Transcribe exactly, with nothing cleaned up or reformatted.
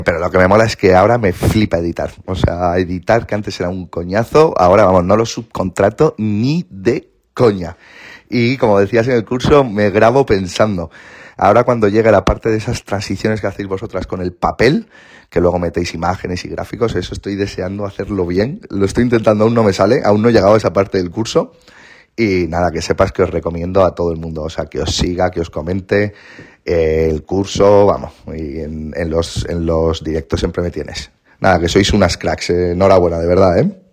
Pero lo que me mola es que ahora me flipa editar. O sea, editar, que antes era un coñazo, ahora, vamos, no lo subcontrato ni de coña. Y como decías en el curso, me grabo pensando. Ahora cuando llegue la parte de esas transiciones que hacéis vosotras con el papel, que luego metéis imágenes y gráficos, eso estoy deseando hacerlo bien. Lo estoy intentando, aún no me sale, aún no he llegado a esa parte del curso. Y nada, que sepas que os recomiendo a todo el mundo, o sea, que os siga, que os comente eh, el curso, vamos, y en, en, los, en los directos siempre me tienes. Nada, que sois unas cracks, eh, enhorabuena, de verdad, ¿eh?